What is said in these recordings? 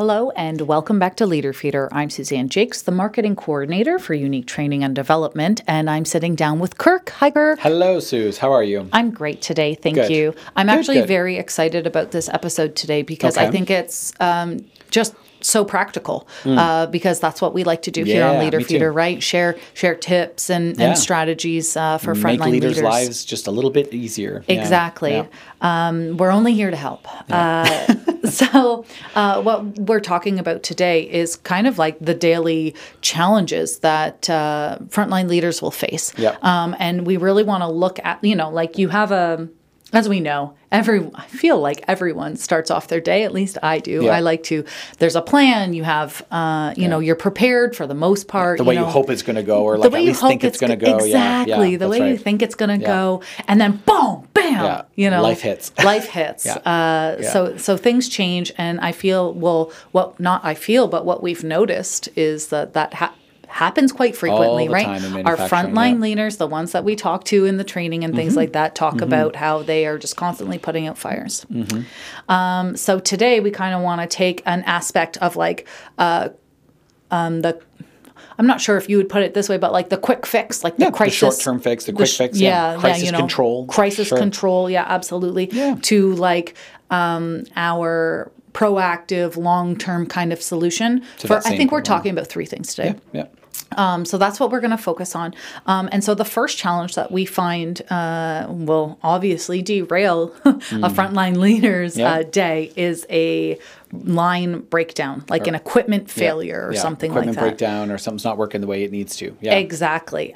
Hello and welcome back to Leader Feeder. I'm Suzanne Jakes, the marketing coordinator for Unique Training and Development, and I'm sitting down with Kirk. Hi, Kirk. Hello, Suze. How are you? I'm great today. Thank Good. you. I'm Good, actually good. very excited about this episode today because I Okay. think it's just so practical because that's what we like to do here on Yeah, Leader me too. Feeder, right? Share tips and Yeah. strategies for Make frontline leaders' leaders. lives just a little bit easier. Yeah, Exactly. yeah. We're only here to help. So what we're talking about today is kind of like the daily challenges that frontline leaders will face. Yeah. And we really want to look at, like you have as we know, I feel like everyone starts off their day, at least I do. Yeah. I like to, there's a plan, you have, you're prepared for the most part. The way you hope it's going to go, or The like way at you least think hope it's going to go. Exactly. The that's way you right. think it's going to Yeah. go. And then boom, bam, Yeah. Life hits. Life hits. Yeah. So things change. And I feel, but what we've noticed is that happens quite frequently, All the right? time in Our manufacturing, frontline yeah. leaders, the ones that we talk to in the training and things like that, talk about how they are just constantly putting out fires. So today we kind of want to take an aspect of like I'm not sure if you would put it this way, but like the quick fix, like the crisis, the short-term fix, the quick fix, crisis control. Crisis Sure. control, yeah, absolutely. Yeah. To like our proactive, long-term kind of solution. that I same think we're problem. talking about three things today. Yeah. So that's what we're going to focus on. And so the first challenge that we find will obviously derail a frontline leader's Yeah. day is a line breakdown, like an equipment failure or something Equipment like that. breakdown, or something's not working the way it needs to. Yeah. Exactly.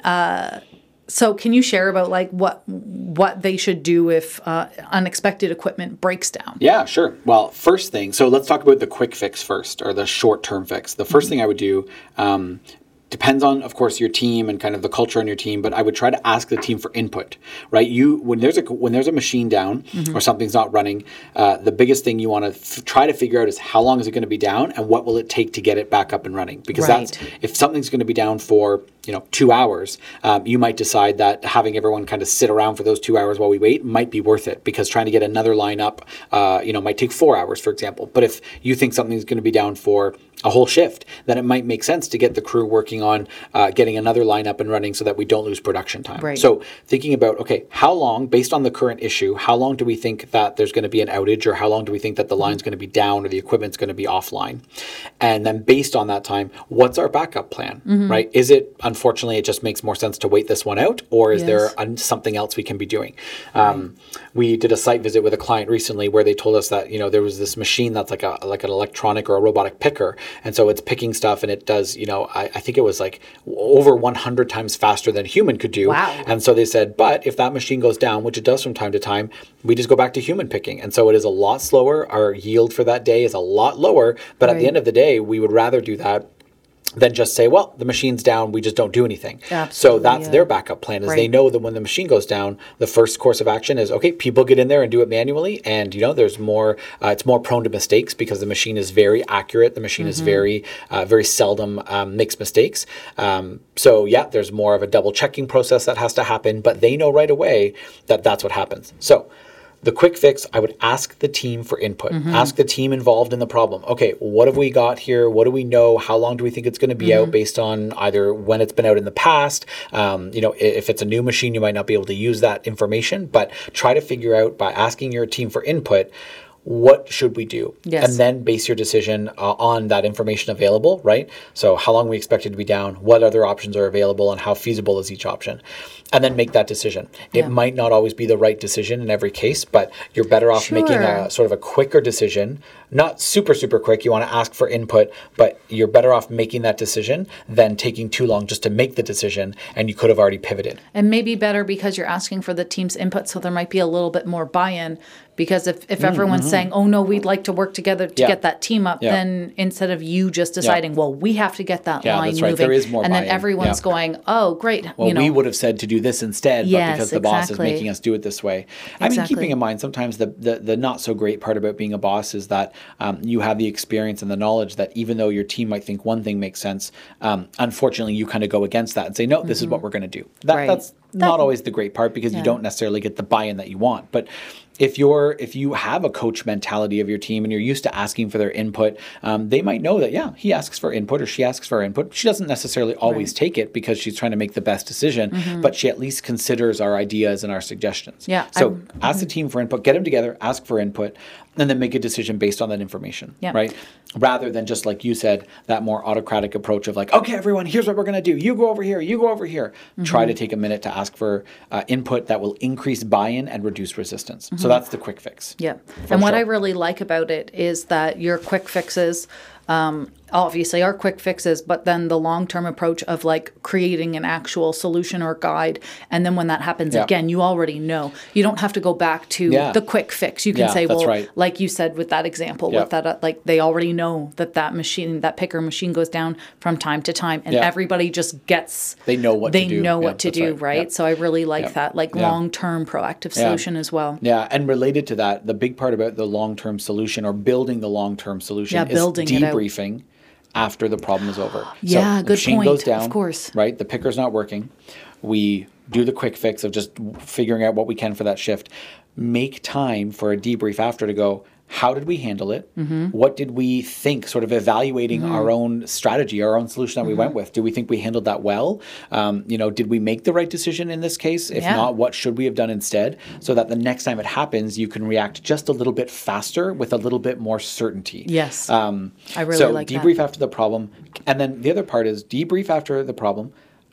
So can you share about like what they should do if unexpected equipment breaks down? Yeah, sure. Well, first thing, so let's talk about the quick fix first, or the short-term fix. The first thing I would do, depends on, of course, your team and kind of the culture on your team, but I would try to ask the team for input, right? When there's a machine down or something's not running, the biggest thing you want to try to figure out is how long is it going to be down and what will it take to get it back up and running? Because Right. if something's going to be down for 2 hours, you might decide that having everyone kind of sit around for those 2 hours while we wait might be worth it, because trying to get another line up, might take 4 hours, for example. But if you think something's going to be down for a whole shift, then it might make sense to get the crew working on getting another line up and running so that we don't lose production time. Right. So thinking about, okay, how long, based on the current issue, how long do we think that there's going to be an outage, or how long do we think that the line's going to be down or the equipment's going to be offline? And then based on that time, what's our backup plan, right? Is it, unfortunately, it just makes more sense to wait this one out, or is there something else we can be doing? We did a site visit with a client recently where they told us that, there was this machine that's like an electronic or a robotic picker. And so it's picking stuff, and it does, I think it was like over 100 times faster than a human could do. Wow. And so they said, but if that machine goes down, which it does from time to time, we just go back to human picking. And so it is a lot slower. Our yield for that day is a lot lower. But at the end of the day, we would rather do that than just say, well, the machine's down, we just don't do anything. Absolutely, So that's their backup plan, is they know that when the machine goes down, the first course of action is, okay, people get in there and do it manually. And, there's more, it's more prone to mistakes because the machine is very accurate. The machine is very seldom makes mistakes. There's more of a double checking process that has to happen, but they know right away that that's what happens. So the quick fix, I would ask the team for input. Ask the team involved in the problem. Okay, what have we got here? What do we know? How long do we think it's going to be out, based on either when it's been out in the past? If it's a new machine, you might not be able to use that information, but try to figure out, by asking your team for input, what should we do? Yes. And then base your decision on that information available, right? So how long we expect it to be down, what other options are available, and how feasible is each option? And then make that decision. It might not always be the right decision in every case, but you're better off making a sort of a quicker decision. Not super, super quick. You want to ask for input, but you're better off making that decision than taking too long just to make the decision, and you could have already pivoted. And maybe better because you're asking for the team's input, so there might be a little bit more buy-in. Because if everyone's saying, oh, no, we'd like to work together to get that team up, then instead of you just deciding, well, we have to get that line that's right. moving. There is more and then buy-in. everyone's going, oh, great. Well, we would have said to do this instead, but Yes, because the boss is exactly. making us do it this way. I mean, keeping in mind, sometimes the not so great part about being a boss is that you have the experience and the knowledge that even though your team might think one thing makes sense, unfortunately, you kind of go against that and say, no, this is what we're going to do. That's not always the great part, because you don't necessarily get the buy-in that you want. But if you have a coach mentality of your team and you're used to asking for their input, they might know that, yeah, he asks for input or she asks for input. She doesn't necessarily always take it because she's trying to make the best decision, but she at least considers our ideas and our suggestions. Yeah. So ask the team for input, get them together, ask for input, and then make a decision based on that information, right? Rather than just, like you said, that more autocratic approach of like, okay, everyone, here's what we're going to do. You go over here, you go over here. Try to take a minute to ask for input that will increase buy-in and reduce resistance. So that's the quick fix. Yeah. And what I really like about it is that your quick fixes obviously are quick fixes, but then the long-term approach of like creating an actual solution or guide. And then when that happens again, you already know. You don't have to go back to the quick fix. You can say, well, like you said with that example, with that, like they already know that machine, that picker machine goes down from time to time, and everybody just gets, they know what to do. They know what to do, right? So I really like that, like long-term proactive solution as well. Yeah, and related to that, the big part about the long-term solution or building the long-term solution is debriefing after the problem is over. Yeah, so good machine point. Goes down, of course. Right? The picker's not working. We do the quick fix of just figuring out what we can for that shift. Make time for a debrief after to go, how did we handle it? What did we think, sort of evaluating our own strategy, our own solution that we went with? Do we think we handled that well? Did we make the right decision in this case? If not, what should we have done instead? So that the next time it happens, you can react just a little bit faster with a little bit more certainty. Yes. I really like that. So debrief after the problem. And then the other part is debrief after the problem.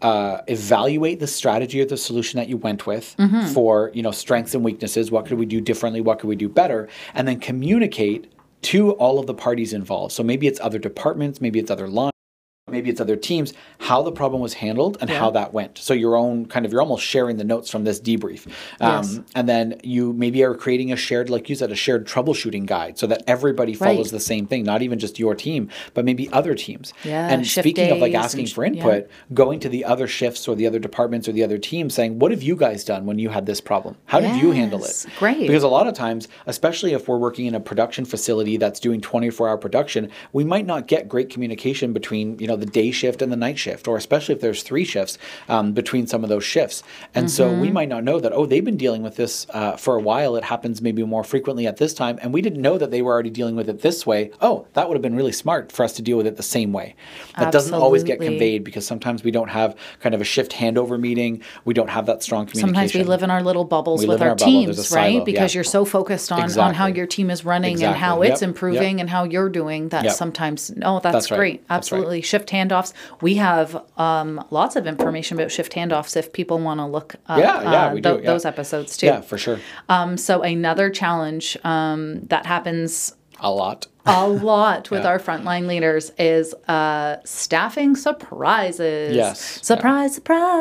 Evaluate the strategy or the solution that you went with for, strengths and weaknesses. What could we do differently? What could we do better? And then communicate to all of the parties involved. So maybe it's other departments, maybe it's other lines, maybe it's other teams, how the problem was handled and how that went. So you're almost sharing the notes from this debrief. And then you maybe are creating a shared, like you said, a shared troubleshooting guide so that everybody follows the same thing, not even just your team, but maybe other teams. And speaking of like asking for input, going to the other shifts or the other departments or the other teams saying, what have you guys done when you had this problem? How did you handle it? Great. Because a lot of times, especially if we're working in a production facility that's doing 24-hour production, we might not get great communication between, the day shift and the night shift, or especially if there's 3 shifts between some of those shifts. And so we might not know that, they've been dealing with this for a while. It happens maybe more frequently at this time. And we didn't know that they were already dealing with it this way. Oh, that would have been really smart for us to deal with it the same way. That doesn't always get conveyed because sometimes we don't have kind of a shift handover meeting. We don't have that strong communication. Sometimes we live in our little bubbles with our teams, right? Because you're so focused on how your team is running and how it's improving and how you're doing that sometimes, that's great. Absolutely. Shift handoffs. We have lots of information about shift handoffs if people want to look up those episodes too. Yeah, for sure. So another challenge that happens a lot with our frontline leaders is staffing surprises. Yes. Surprise.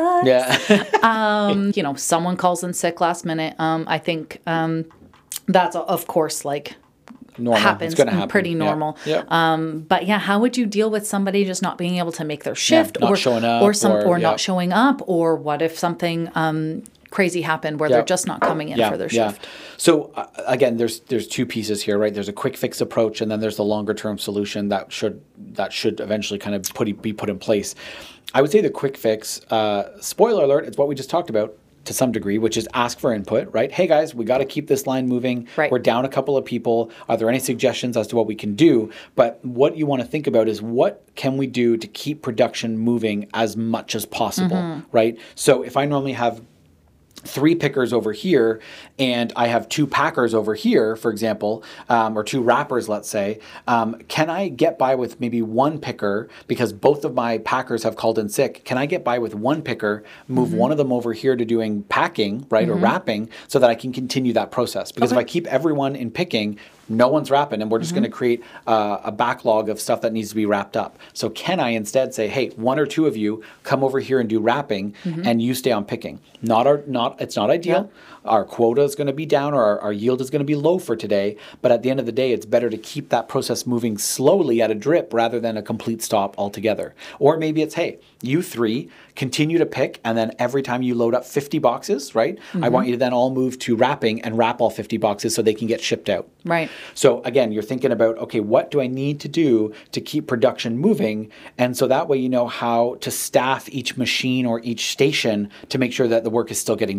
Yeah. Someone calls in sick last minute. I think that's of course like normal. Happens. It's going to happen. Pretty normal. Yeah. But how would you deal with somebody just not being able to make their shift not showing up or not showing up, or what if something crazy happened where they're just not coming in for their shift? So again, there's 2 pieces here, right? There's a quick fix approach, and then there's the longer term solution that should eventually kind of be put in place. I would say the quick fix, spoiler alert, it's what we just talked about to some degree, which is ask for input, right? Hey guys, we got to keep this line moving. Right. We're down a couple of people. Are there any suggestions as to what we can do? But what you want to think about is what can we do to keep production moving as much as possible, right? So if I normally have 3 pickers over here and I have 2 packers over here, for example, or 2 wrappers, let's say, can I get by with maybe 1 picker because both of my packers have called in sick? Can I get by with 1 picker, move one of them over here to doing packing, right, or wrapping, so that I can continue that process? Because if I keep everyone in picking, no one's wrapping, and we're just going to create a backlog of stuff that needs to be wrapped up. So can I instead say, hey, 1 or 2 of you come over here and do wrapping, and you stay on picking? It's not ideal. Yeah. Our quota is going to be down, or our yield is going to be low for today. But at the end of the day, it's better to keep that process moving slowly at a drip rather than a complete stop altogether. Or maybe it's, hey, you 3 continue to pick, and then every time you load up 50 boxes, right, I want you to then all move to wrapping and wrap all 50 boxes so they can get shipped out. Right. So again, you're thinking about, okay, what do I need to do to keep production moving? And so that way you know how to staff each machine or each station to make sure that the work is still getting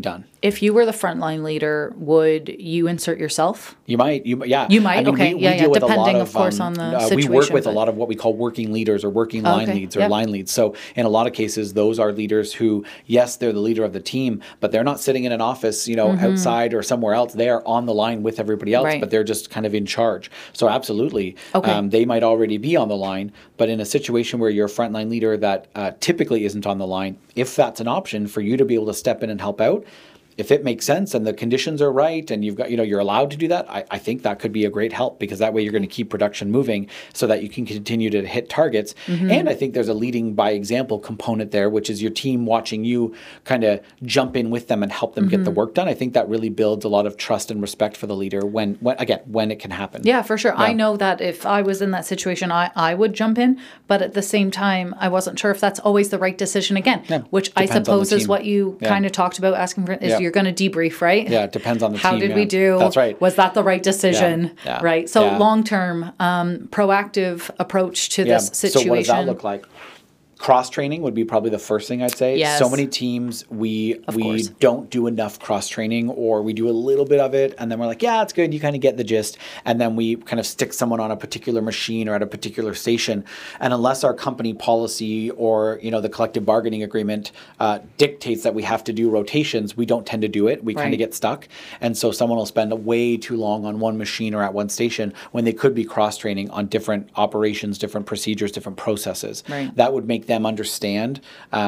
done. If you were the frontline leader, would you insert yourself? You might. You might. I mean, okay. We deal with depending, of course, on the situation. We work with a lot of what we call working leaders or working line leads or line leads. So in a lot of cases, those are leaders who, yes, they're the leader of the team, but they're not sitting in an office, outside or somewhere else. They are on the line with everybody else, but they're just kind of in charge. So absolutely, they might already be on the line, but in a situation where you're a frontline leader that typically isn't on the line, if that's an option for you to be able to step in and help out, if it makes sense and the conditions are right and you've got, you're allowed to do that, I think that could be a great help, because that way you're going to keep production moving so that you can continue to hit targets. And I think there's a leading by example component there, which is your team watching you kind of jump in with them and help them get the work done. I think that really builds a lot of trust and respect for the leader when it can happen. Yeah, for sure. Yeah. I know that if I was in that situation, I would jump in, but at the same time, I wasn't sure if that's always the right decision again, which I suppose is what you kind of talked about asking for, is you're going to debrief, right? Yeah, it depends on the team. How did we do? That's right. Was that the right decision? Right. So long-term, proactive approach to this situation. So what does that look like? Cross-training would be probably the first thing I'd say. Yes. So many teams, we don't do enough cross-training, or we do a little bit of it, and then we're like, yeah, it's good, you kind of get the gist, and then we kind of stick someone on a particular machine or at a particular station, and unless our company policy or, the collective bargaining agreement dictates that we have to do rotations, we don't tend to do it. We kind of get stuck, and so someone will spend way too long on one machine or at one station when they could be cross-training on different operations, different procedures, different processes. Right. That would make them understand,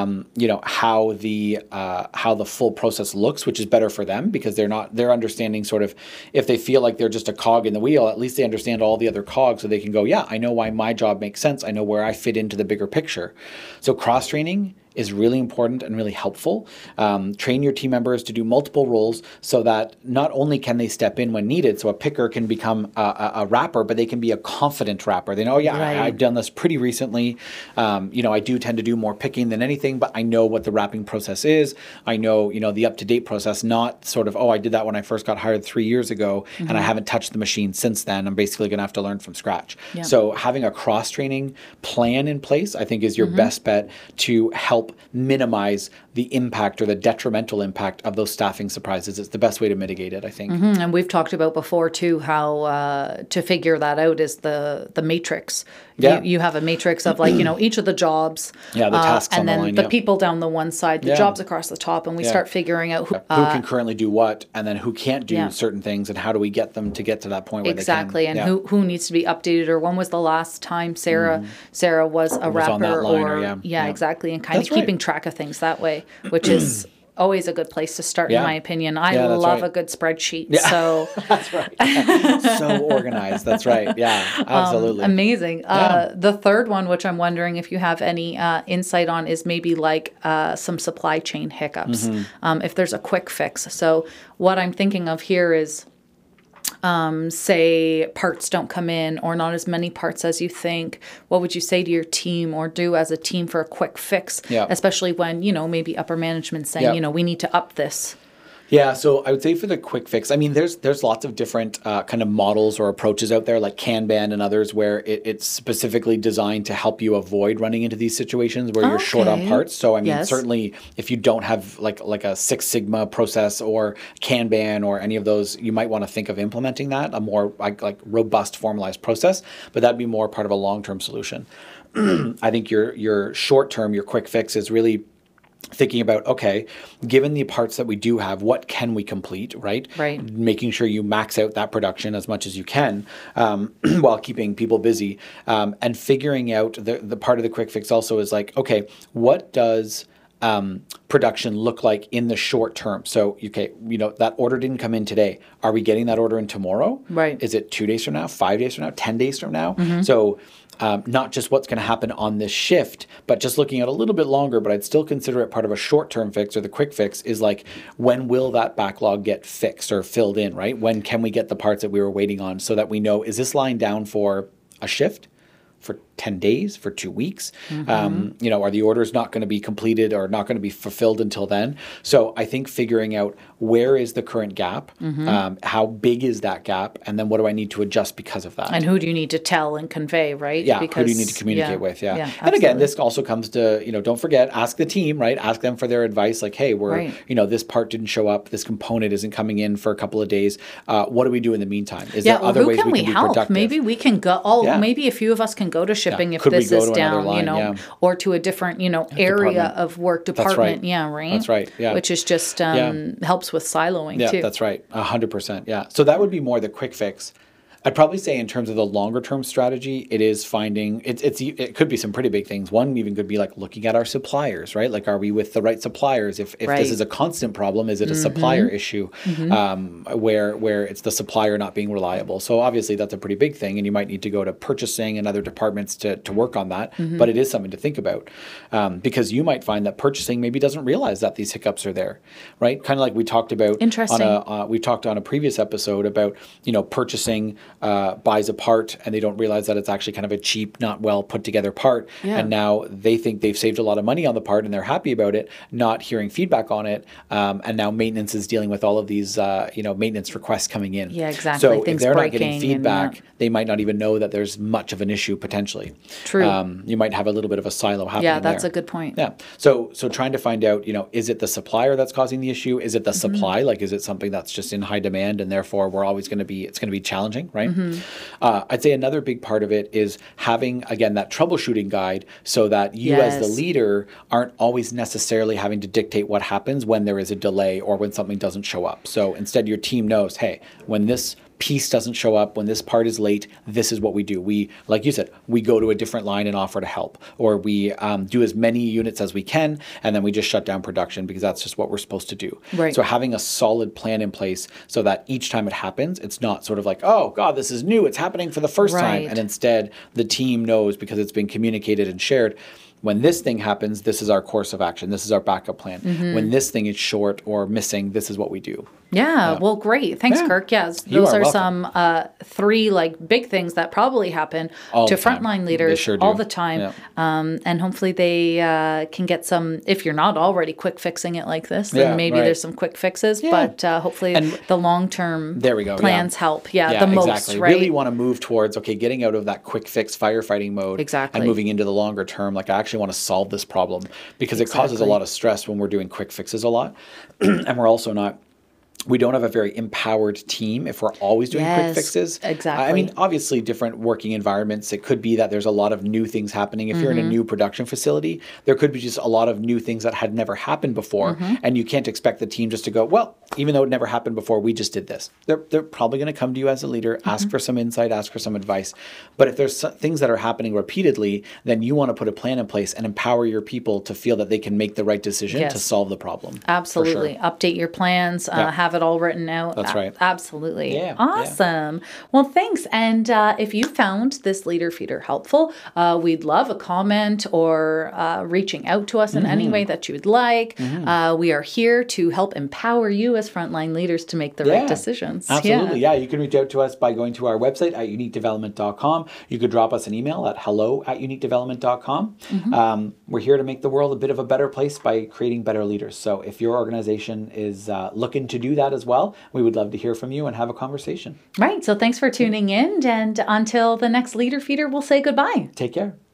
how the full process looks, which is better for them, because they're understanding sort of, if they feel like they're just a cog in the wheel, at least they understand all the other cogs, so they can go, yeah, I know why my job makes sense. I know where I fit into the bigger picture. So cross-training is really important and really helpful. Train your team members to do multiple roles so that not only can they step in when needed, so a picker can become a wrapper, but they can be a confident wrapper. They know, I've done this pretty recently. I do tend to do more picking than anything, but I know what the wrapping process is. I know, the up-to-date process, not sort of, I did that when I first got hired 3 years ago, and I haven't touched the machine since then. I'm basically going to have to learn from scratch. Yeah. So having a cross-training plan in place, I think, is your best bet to help minimize the impact or the detrimental impact of those staffing surprises. It's the best way to mitigate it, I think. And we've talked about before too how to figure that out is the matrix. Yeah. You have a matrix of each of the jobs. Yeah, the tasks and on then the line. The people down the one side, the jobs across the top, and we start figuring out who can currently do what, and then who can't do certain things, and how do we get them to get to that point where they can. Exactly, and who needs to be updated, or when was the last time Sarah was a wrapper, on that line, or exactly, and kind of keeping track of things that way, which is always a good place to start, in my opinion. I love a good spreadsheet. Yeah. So that's right. So organized. That's right. Yeah, absolutely. Amazing. The third one, which I'm wondering if you have any insight on, is maybe some supply chain hiccups. If there's a quick fix. So what I'm thinking of here is, say parts don't come in, or not as many parts as you think. What would you say to your team or do as a team for a quick fix? Especially when, maybe upper management saying, we need to up this. Yeah, so I would say for the quick fix, I mean, there's lots of different kind of models or approaches out there, like Kanban and others, where it's specifically designed to help you avoid running into these situations where you're short on parts. So I mean, certainly if you don't have like a Six Sigma process or Kanban or any of those, you might want to think of implementing that, a more like robust, formalized process. But that'd be more part of a long-term solution. I think your short-term, your quick fix is really thinking about, okay, given the parts that we do have, what can we complete, right? Right. Making sure you max out that production as much as you can while keeping people busy. And figuring out the part of the quick fix also is like, okay, what does production look like in the short term? So, okay, that order didn't come in today. Are we getting that order in tomorrow? Right. Is it 2 days from now, 5 days from now, 10 days from now? So not just what's going to happen on this shift, but just looking at a little bit longer, but I'd still consider it part of a short-term fix, or the quick fix is like, when will that backlog get fixed or filled in, right? When can we get the parts that we were waiting on, so that we know, is this line down for a shift, for 10 days, for 2 weeks? Are the orders not going to be completed or not going to be fulfilled until then? So I think figuring out where is the current gap, how big is that gap, and then what do I need to adjust because of that? And who do you need to tell and convey, right? Yeah, who do you need to communicate with? Yeah. And again, this also comes to, don't forget, ask the team, right? Ask them for their advice. Like, hey, this part didn't show up. This component isn't coming in for a couple of days. What do we do in the meantime? Is there other ways we can be productive? Maybe we can go, maybe a few of us can go to shipping if this is down, or to a different, area of work department. That's right. Yeah, right? That's right. Yeah. Which is just helps with siloing too. Yeah, that's right. 100%. Yeah. So that would be more the quick fix. I'd probably say in terms of the longer term strategy, it is finding, it could be some pretty big things. One even could be like looking at our suppliers, right? Like, are we with the right suppliers? If this is a constant problem, is it a supplier issue where it's the supplier not being reliable? So obviously that's a pretty big thing, and you might need to go to purchasing and other departments to work on that. But it is something to think about, because you might find that purchasing maybe doesn't realize that these hiccups are there, right? Kind of like we talked about. Interesting. We talked on a previous episode about, purchasing buys a part and they don't realize that it's actually kind of a cheap, not well put together part. Yeah. And now they think they've saved a lot of money on the part and they're happy about it, not hearing feedback on it. And now maintenance is dealing with all of these, maintenance requests coming in. Yeah, exactly. So if they're not getting feedback, they might not even know that there's much of an issue potentially. True. You might have a little bit of a silo happening there. Yeah, that's a good point. Yeah. So trying to find out, is it the supplier that's causing the issue? Is it the supply? Like, is it something that's just in high demand and therefore it's going to be challenging, right? I'd say another big part of it is having, again, that troubleshooting guide so that you as the leader aren't always necessarily having to dictate what happens when there is a delay or when something doesn't show up. So instead your team knows, hey, when this piece doesn't show up, when this part is late, this is what we do. We, like you said, we go to a different line and offer to help, or we do as many units as we can, and then we just shut down production because that's just what we're supposed to do. Right. So having a solid plan in place so that each time it happens, it's not sort of like, oh God, this is new, it's happening for the first time. And instead the team knows, because it's been communicated and shared, when this thing happens, this is our course of action. This is our backup plan. When this thing is short or missing, this is what we do. Yeah, well, great. Thanks, Kirk. Yes, those are some 3 big things that probably happen to frontline leaders all the time. Yeah. And hopefully they can get some, if you're not already quick fixing it like this, then maybe there's some quick fixes, but hopefully the long-term plans help. Yeah, the most, exactly. right? Really want to move towards, getting out of that quick fix firefighting mode and moving into the longer term. Like, I actually want to solve this problem because it causes a lot of stress when we're doing quick fixes a lot. And we're also we don't have a very empowered team if we're always doing quick fixes. Exactly. I mean, obviously, different working environments, it could be that there's a lot of new things happening. If you're in a new production facility, there could be just a lot of new things that had never happened before. And you can't expect the team just to go, well, even though it never happened before, we just did this. They're probably going to come to you as a leader, ask for some insight, ask for some advice. But if there's things that are happening repeatedly, then you want to put a plan in place and empower your people to feel that they can make the right decision to solve the problem. Absolutely. Update your plans, have it all written out. That's right. Absolutely. Yeah. Awesome. Yeah. Well, thanks. And if you found this Leader Feeder helpful, we'd love a comment or reaching out to us in any way that you would like. We are here to help empower you as frontline leaders to make the right decisions. Absolutely. Yeah. You can reach out to us by going to our website at uniquedevelopment.com. You could drop us an email at hello@uniquedevelopment.com. We're here to make the world a bit of a better place by creating better leaders. So if your organization is looking to do that as well, we would love to hear from you and have a conversation. Right. So thanks for tuning in. And until the next Leader Feeder, we'll say goodbye. Take care.